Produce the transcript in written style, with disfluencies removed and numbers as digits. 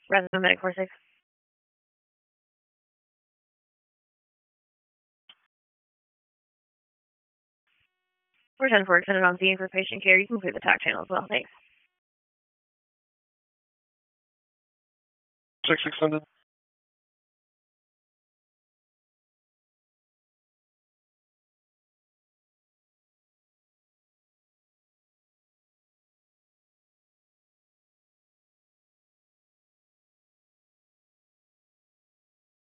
Resident Medic 46. We're 10-4 extended on scene for patient care. You can clear the TAC channel as well. Thanks. 6 extended.